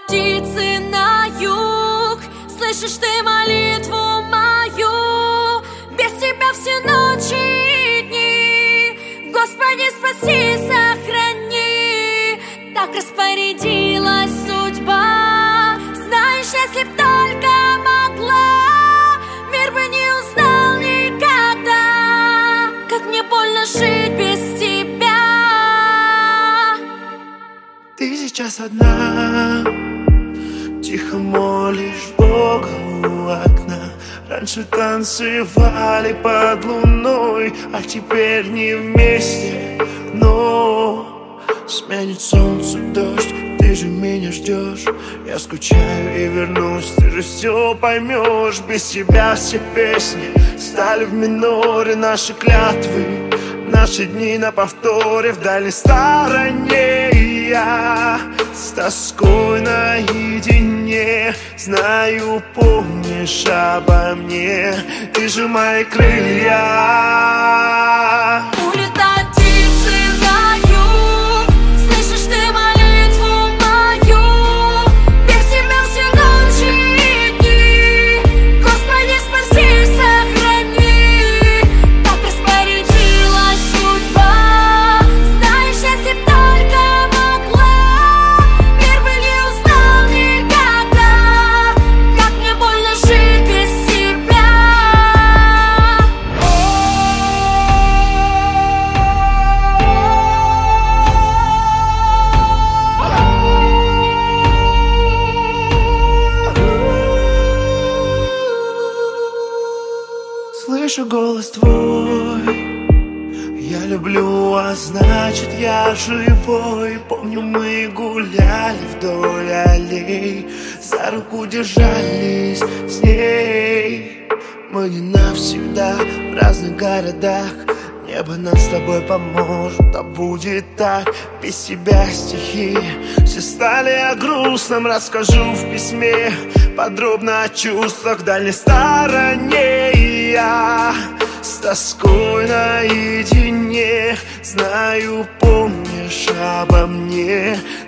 птицы на юг. Слышишь ты молитву мою? Без тебя все ночи и дни. Господи, спаси, сохрани. Так распорядилась судьба. Знаешь, если б только могла, мир бы не узнал никогда, как мне больно жить без тебя. Ты сейчас одна, тихо молишь Бога у окна. Раньше танцевали под луной, а теперь не вместе. Но сменит солнце дождь, ты же меня ждешь. Я скучаю и вернусь, ты же все поймешь. Без тебя все песни стали в миноре. Наши клятвы, наши дни на повторе. В дальней стороне и я с тоской наедине. Знаю, помнишь обо мне. Ты же мои крылья. Улетают птицы на юг. Слышишь ты молитву мою? Без тебя все ночи и дни. Господи, спаси, сохрани. Так распорядилась судьба. Знаешь, если б только могла, мир бы не узнал никогда, как мне больно жить без тебя. Слышу голос твой, я люблю, а значит я живой. Помню, мы гуляли вдоль аллей, за руку держались с ней. Мы не навсегда в разных городах. Небо нам с тобой поможет, а будет так. Без тебя стихи все стали о грустном. Расскажу в письме подробно о чувствах. В дальней стороне и я с тоской наедине. Знаю, помнишь обо мне.